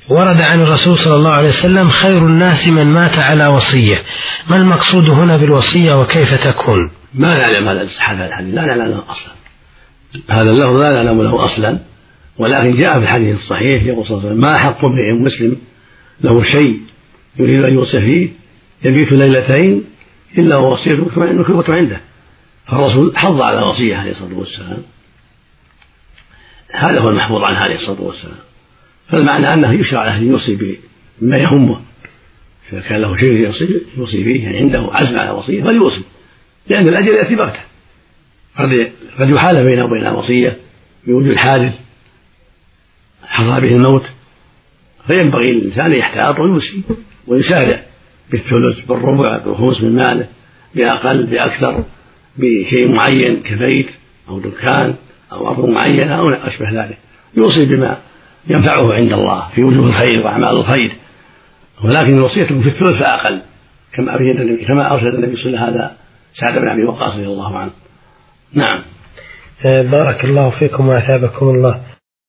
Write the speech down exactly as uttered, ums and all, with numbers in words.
ورد عن الرسول صلى الله عليه وسلم خير الناس من مات على وصية، ما المقصود هنا بالوصية وكيف تكون؟ ما نعلم هذا الحديث، لا نعلم له أصلا، هذا اللفظ لا نعلم له أصلا، ولكن جاء في الحديث الصحيح يقول صلى الله عليه وسلم: ما حق امرئ مسلم له شيء يريد أن يوصي فيه يبيت ليلتين إلا ووصيته مكتوبة عنده. فالرسول حض على وصية عليه الصلاة والسلام، هذا هو المحفوظ عنه عليه الصلاة والسلام. فالمعنى أنه يشرع له أن يوصي بما يهمه، إذا كان له شيء يوصي فيه يعني عنده عزم على وصية فليوصي، لأن الأجل يأتي بغتة، قد يحال بينه وبين الوصية بوجود حادث حصل به الموت، فينبغي الإنسان أن يحتاط ويوصي ويسارع بالثلث بالربع بالخمس من ماله، بأقل بأكثر، بشيء معين كبيت أو دكان أو أرض معينة أو أشبه ذلك، يوصي بما ينفعه عند الله في وجوه الخير وأعمال الخير، ولكن وصيته في الثلث فأقل، كما أرشد النبي كما أرشد النبي صلى الله عليه وسلم هذا سعد بن أبي وقاص رضي الله عنه. نعم. بارك الله فيكم وأثابكم الله.